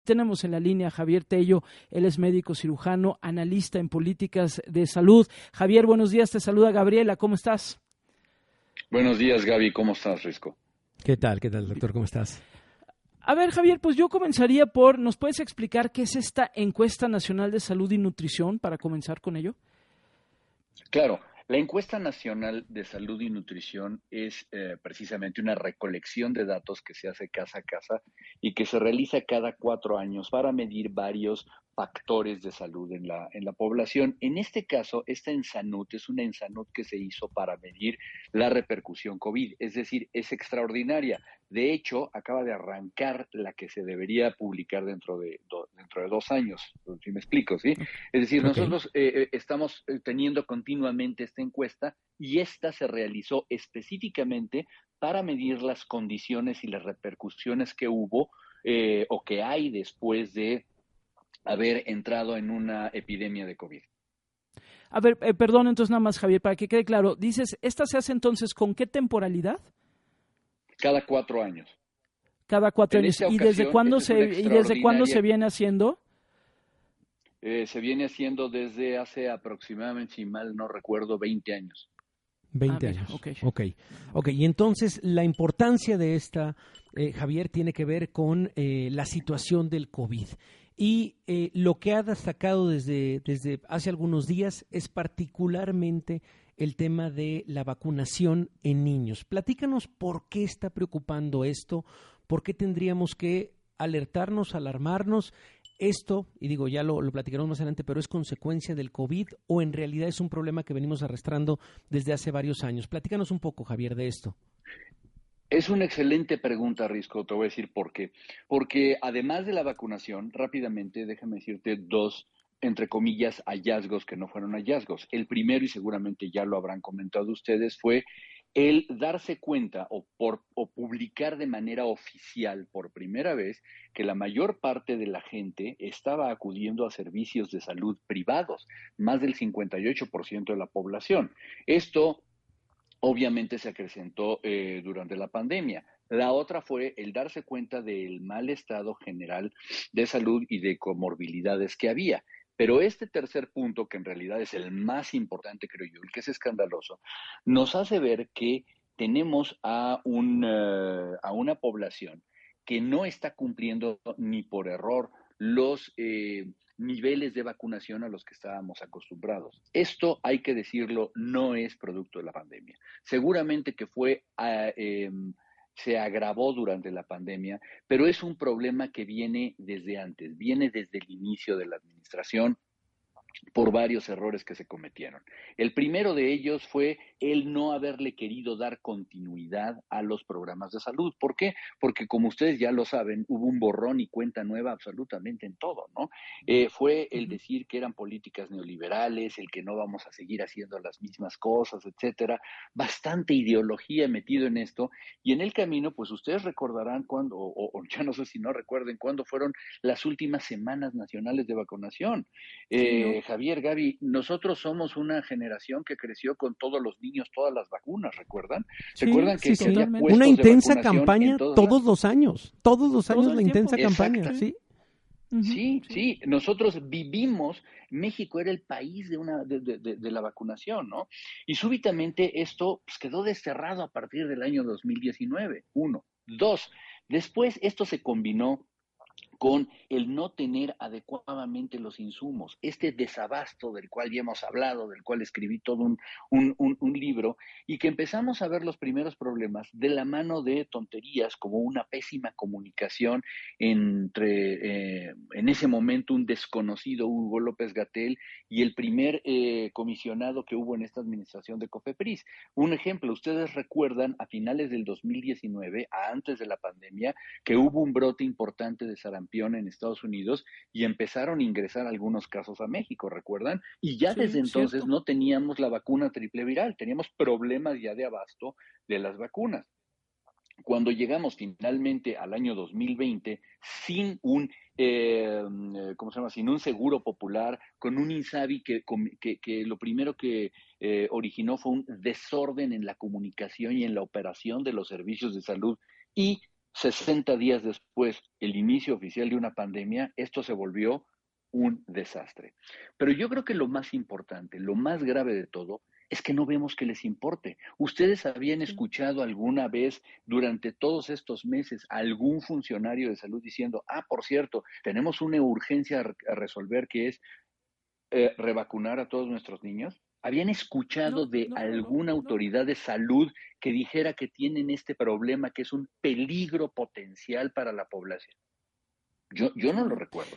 Tenemos en la línea a Javier Tello, él es médico cirujano, analista en políticas de salud. Javier, buenos días, te saluda Gabriela, ¿cómo estás? Buenos días, Gaby, ¿cómo estás, Risco? ¿Qué tal, doctor? ¿Cómo estás? A ver, Javier, pues yo comenzaría ¿nos puedes explicar qué es esta encuesta nacional de salud y nutrición para comenzar con ello? Claro, la encuesta nacional de salud y nutrición es precisamente una recolección de datos que se hace casa a casa y que se realiza cada 4 años para medir varios factores de salud en la población. En este caso, esta ENSANUD es una ENSANUD que se hizo para medir la repercusión COVID, es decir, es extraordinaria. De hecho, acaba de arrancar la que se debería publicar dentro de 2 años, si me explico, ¿sí? Es decir, Okay. nosotros estamos teniendo continuamente esta encuesta y esta se realizó específicamente para medir las condiciones y las repercusiones que hubo o que hay después de haber entrado en una epidemia de COVID. A ver, perdón, entonces nada más, Javier, para que quede claro, dices, ¿esta se hace entonces con qué temporalidad? Cada 4 años. Cada 4 años. Esta ¿Y desde ocasión, cuándo esta es una se extraordinaria. viene haciendo? Se viene haciendo desde hace aproximadamente, si mal no recuerdo, 20 años. 20 Mira, años. ok. Ok, y entonces la importancia de esta, Javier, tiene que ver con la situación del COVID. Y lo que ha destacado desde hace algunos días es particularmente el tema de la vacunación en niños. Platícanos por qué está preocupando esto, por qué tendríamos que alertarnos, alarmarnos. Esto, y digo, ya lo platicaremos más adelante, pero ¿es consecuencia del COVID o en realidad es un problema que venimos arrastrando desde hace varios años? Platícanos un poco, Javier, de esto. Es una excelente pregunta, Risco, te voy a decir por qué. Porque además de la vacunación, rápidamente déjame decirte dos, entre comillas, hallazgos que no fueron hallazgos. El primero, y seguramente ya lo habrán comentado ustedes, fue el darse cuenta o publicar de manera oficial por primera vez que la mayor parte de la gente estaba acudiendo a servicios de salud privados, más del 58% de la población. Esto obviamente se acrecentó durante la pandemia. La otra fue el darse cuenta del mal estado general de salud y de comorbilidades que había. Pero este tercer punto, que en realidad es el más importante, creo yo, el que es escandaloso, nos hace ver que tenemos a una población que no está cumpliendo ni por error los niveles de vacunación a los que estábamos acostumbrados. Esto, hay que decirlo, no es producto de la pandemia. Seguramente que se agravó durante la pandemia, pero es un problema que viene desde antes, viene desde el inicio de la administración por varios errores que se cometieron. El primero de ellos fue el no haberle querido dar continuidad a los programas de salud. ¿Por qué? Porque como ustedes ya lo saben, hubo un borrón y cuenta nueva absolutamente en todo, ¿no? Fue el Uh-huh. decir que eran políticas neoliberales, el que no vamos a seguir haciendo las mismas cosas, etcétera. Bastante ideología metido en esto. Y en el camino, pues ustedes recordarán cuándo, o ya no sé si no recuerden, cuándo fueron las últimas semanas nacionales de vacunación. Sí, ¿no? Javier, Gaby, nosotros somos una generación que creció con todos los niños, todas las vacunas, ¿recuerdan? Sí, ¿Recuerdan sí, que sí. había Totalmente. Una puestos de intensa vacunación en campaña todos lados? todos los Todo años la el tiempo. intensa campaña, Sí. sí. Sí, Sí. sí, nosotros vivimos, México era el país de la vacunación, ¿no? Y súbitamente esto pues, quedó desterrado a partir del año 2019, uno. Dos, después esto se combinó con el no tener adecuadamente los insumos, este desabasto del cual ya hemos hablado, del cual escribí todo un libro, y que empezamos a ver los primeros problemas de la mano de tonterías como una pésima comunicación en ese momento, un desconocido Hugo López Gatell y el primer comisionado que hubo en esta administración de COFEPRIS. Un ejemplo, ustedes recuerdan a finales del 2019, antes de la pandemia, que hubo un brote importante de sarampión en Estados Unidos y empezaron a ingresar algunos casos a México, ¿recuerdan? Y ya desde Sí, entonces cierto. no teníamos la vacuna triple viral, teníamos problemas ya de abasto de las vacunas. Cuando llegamos finalmente al año 2020 sin ¿cómo se llama? Sin un seguro popular, con un INSABI que lo primero que originó fue un desorden en la comunicación y en la operación de los servicios de salud y 60 días después, el inicio oficial de una pandemia, esto se volvió un desastre. Pero yo creo que lo más importante, lo más grave de todo, es que no vemos que les importe. ¿Ustedes habían escuchado alguna vez durante todos estos meses a algún funcionario de salud diciendo, por cierto, tenemos una urgencia a resolver que es revacunar a todos nuestros niños? ¿Habían escuchado de alguna autoridad de salud que dijera que tienen este problema, que es un peligro potencial para la población? Yo no lo recuerdo.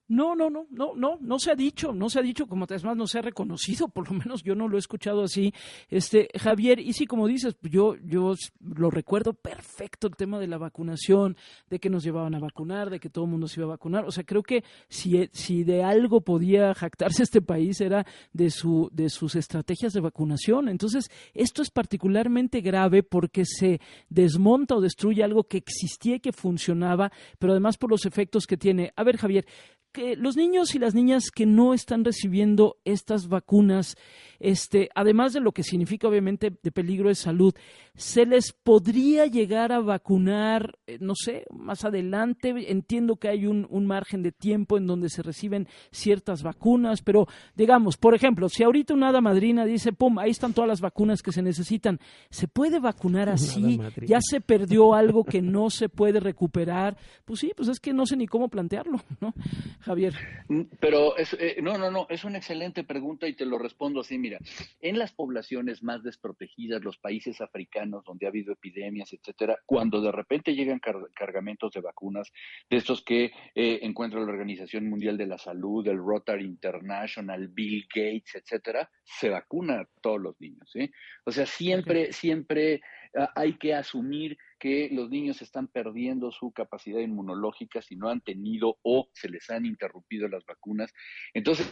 No se ha dicho, como es más, no se ha reconocido, por lo menos yo no lo he escuchado así, Javier, y sí, como dices, yo lo recuerdo perfecto el tema de la vacunación, de que nos llevaban a vacunar, de que todo el mundo se iba a vacunar, o sea, creo que si de algo podía jactarse este país era de sus estrategias de vacunación. Entonces, esto es particularmente grave porque se desmonta o destruye algo que existía y que funcionaba, pero además por los efectos que tiene. A ver, Javier, que los niños y las niñas que no están recibiendo estas vacunas, además de lo que significa obviamente de peligro de salud, ¿se les podría llegar a vacunar, no sé, más adelante? Entiendo que hay un margen de tiempo en donde se reciben ciertas vacunas, pero digamos, por ejemplo, si ahorita una hada madrina dice, pum, ahí están todas las vacunas que se necesitan, ¿se puede vacunar así? ¿Ya se perdió algo que no se puede recuperar? Pues sí, pues es que no sé ni cómo plantearlo, ¿no, Javier? Pero no, es una excelente pregunta y te lo respondo así, mira, en las poblaciones más desprotegidas, los países africanos donde ha habido epidemias, etcétera, cuando de repente llegan cargamentos de vacunas, de estos que encuentra la Organización Mundial de la Salud, el Rotary International, Bill Gates, etcétera, se vacuna a todos los niños, ¿sí? O sea, siempre hay que asumir que los niños están perdiendo su capacidad inmunológica si no han tenido o se les han interrumpido las vacunas. Entonces,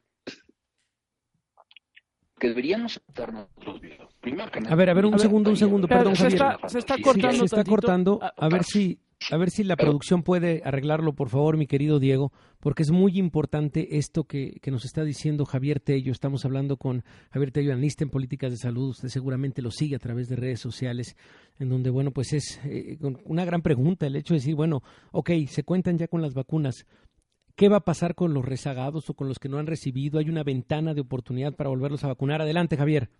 que deberíamos estar nosotros viendo. A ver, un segundo, perdón, Javier. Se está cortando. Se está cortando. A ver si la producción puede arreglarlo, por favor, mi querido Diego, porque es muy importante esto que nos está diciendo Javier Tello. Estamos hablando con Javier Tello, analista en políticas de salud. Usted seguramente lo sigue a través de redes sociales, en donde, bueno, pues es una gran pregunta el hecho de decir, bueno, ok, se cuentan ya con las vacunas. ¿Qué va a pasar con los rezagados o con los que no han recibido? ¿Hay una ventana de oportunidad para volverlos a vacunar? Adelante, Javier.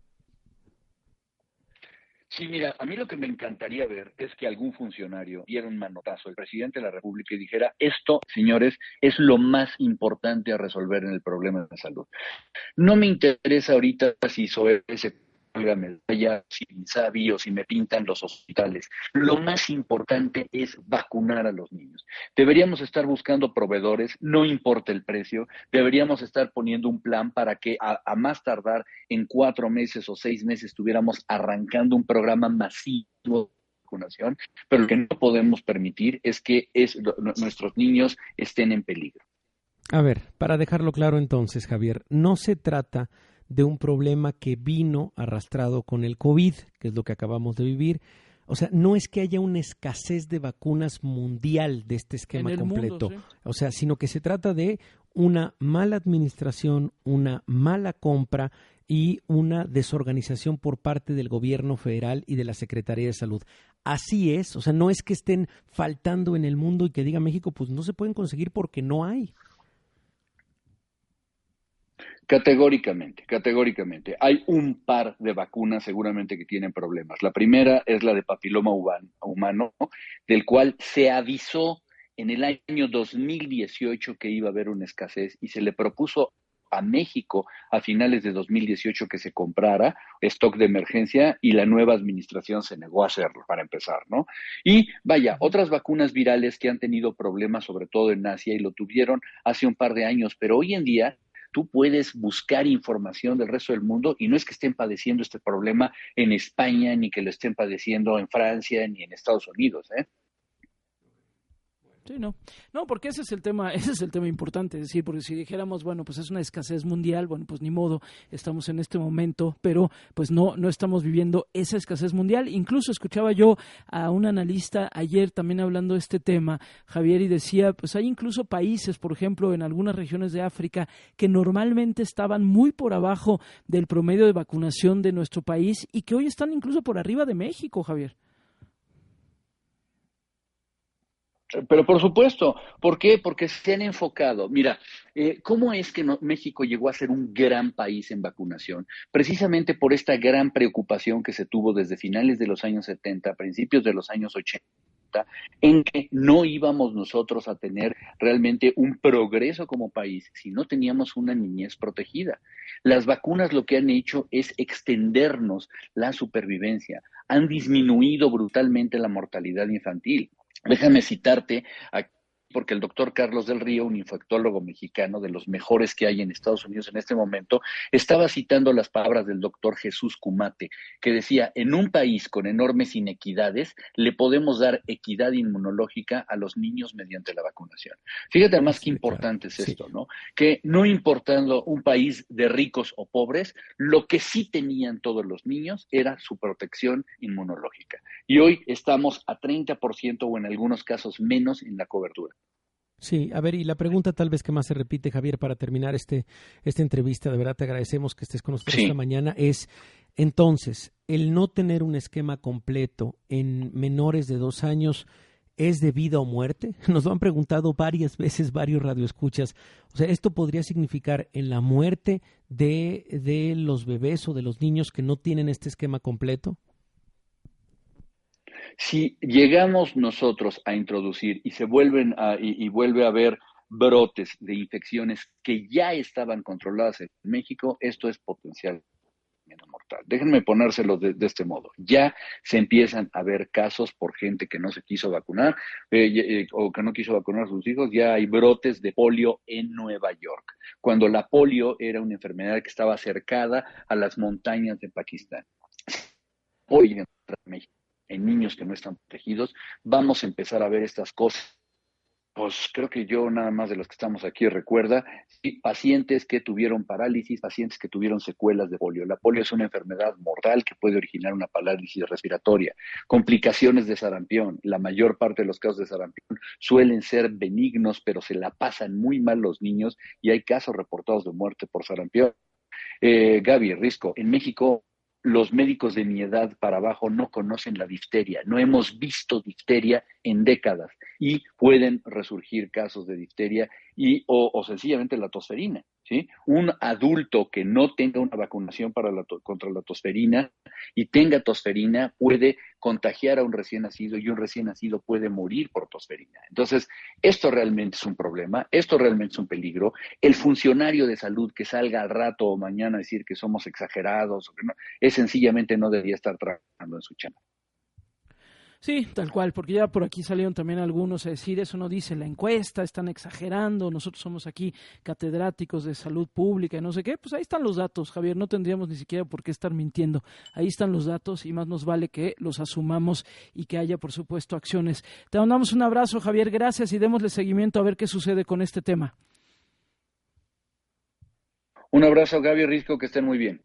Sí, mira, a mí lo que me encantaría ver es que algún funcionario diera un manotazo, el presidente de la República, y dijera, esto, señores, es lo más importante a resolver en el problema de salud. No me interesa ahorita si soy ese medalla, si Insabi o si me pintan los hospitales. Lo más importante es vacunar a los niños. Deberíamos estar buscando proveedores, no importa el precio, deberíamos estar poniendo un plan para que a más tardar en 4 meses o 6 meses estuviéramos arrancando un programa masivo de vacunación, pero lo que no podemos permitir es que nuestros niños estén en peligro. A ver, para dejarlo claro entonces, Javier, no se trata de un problema que vino arrastrado con el COVID, que es lo que acabamos de vivir. O sea, no es que haya una escasez de vacunas mundial de este esquema completo, mundo, sí. O sea, sino que se trata de una mala administración, una mala compra y una desorganización por parte del gobierno federal y de la Secretaría de Salud. Así es, o sea, no es que estén faltando en el mundo y que diga México, pues no se pueden conseguir porque no hay. Categóricamente. Hay un par de vacunas seguramente que tienen problemas. La primera es la de papiloma humano, del cual se avisó en el año 2018 que iba a haber una escasez y se le propuso a México a finales de 2018 que se comprara stock de emergencia y la nueva administración se negó a hacerlo, para empezar, ¿no? Y vaya, otras vacunas virales que han tenido problemas, sobre todo en Asia, y lo tuvieron hace un par de años, pero hoy en día tú puedes buscar información del resto del mundo y no es que estén padeciendo este problema en España, ni que lo estén padeciendo en Francia, ni en Estados Unidos, ¿eh? Sí, no, porque ese es el tema importante, es decir, porque si dijéramos, bueno, pues es una escasez mundial, bueno, pues ni modo, estamos en este momento, pero pues no estamos viviendo esa escasez mundial. Incluso escuchaba yo a un analista ayer también hablando de este tema, Javier, y decía, pues hay incluso países, por ejemplo, en algunas regiones de África, que normalmente estaban muy por abajo del promedio de vacunación de nuestro país y que hoy están incluso por arriba de México, Javier. Pero por supuesto, ¿por qué? Porque se han enfocado. Mira, ¿cómo es que México llegó a ser un gran país en vacunación? Precisamente por esta gran preocupación que se tuvo desde finales de los años 70, principios de los años 80, en que no íbamos nosotros a tener realmente un progreso como país si no teníamos una niñez protegida. Las vacunas lo que han hecho es extendernos la supervivencia, han disminuido brutalmente la mortalidad infantil. Déjame citarte aquí, porque el doctor Carlos del Río, un infectólogo mexicano de los mejores que hay en Estados Unidos en este momento, estaba citando las palabras del doctor Jesús Cumate, que decía, en un país con enormes inequidades, le podemos dar equidad inmunológica a los niños mediante la vacunación. Fíjate además qué importante es esto, ¿no? Que no importando un país de ricos o pobres, lo que sí tenían todos los niños era su protección inmunológica. Y hoy estamos a 30% o en algunos casos menos en la cobertura. Sí, a ver, y la pregunta tal vez que más se repite, Javier, para terminar esta entrevista, de verdad te agradecemos que estés con nosotros esta mañana, es, entonces, el no tener un esquema completo en menores de 2 años, ¿es de vida o muerte? Nos lo han preguntado varias veces varios radioescuchas. O sea, ¿esto podría significar en la muerte de los bebés o de los niños que no tienen este esquema completo? Si llegamos nosotros a introducir y se vuelve a haber brotes de infecciones que ya estaban controladas en México, esto es potencialmente mortal. Déjenme ponérselo de este modo. Ya se empiezan a ver casos por gente que no se quiso vacunar o que no quiso vacunar a sus hijos. Ya hay brotes de polio en Nueva York, cuando la polio era una enfermedad que estaba cercada a las montañas de Pakistán. Hoy en México, en niños que no están protegidos, vamos a empezar a ver estas cosas. Pues creo que yo nada más de los que estamos aquí recuerda, pacientes que tuvieron parálisis, pacientes que tuvieron secuelas de polio. La polio es una enfermedad mortal que puede originar una parálisis respiratoria, complicaciones de sarampión. La mayor parte de los casos de sarampión suelen ser benignos, pero se la pasan muy mal los niños y hay casos reportados de muerte por sarampión. Gaby, Risco, en México los médicos de mi edad para abajo no conocen la difteria, no hemos visto difteria en décadas y pueden resurgir casos de difteria o sencillamente la tosferina, ¿sí? Un adulto que no tenga una vacunación contra la tosferina y tenga tosferina puede contagiar a un recién nacido y un recién nacido puede morir por tosferina. Entonces, esto realmente es un problema, esto realmente es un peligro. El funcionario de salud que salga al rato o mañana a decir que somos exagerados o que no, sencillamente no debería estar trabajando en su chamba. Sí, tal cual, porque ya por aquí salieron también algunos a decir, eso no dice la encuesta, están exagerando, nosotros somos aquí catedráticos de salud pública y no sé qué, pues ahí están los datos, Javier, no tendríamos ni siquiera por qué estar mintiendo, ahí están los datos y más nos vale que los asumamos y que haya, por supuesto, acciones. Te mandamos un abrazo, Javier, gracias y démosle seguimiento a ver qué sucede con este tema. Un abrazo, Gaby, Risco, que estén muy bien.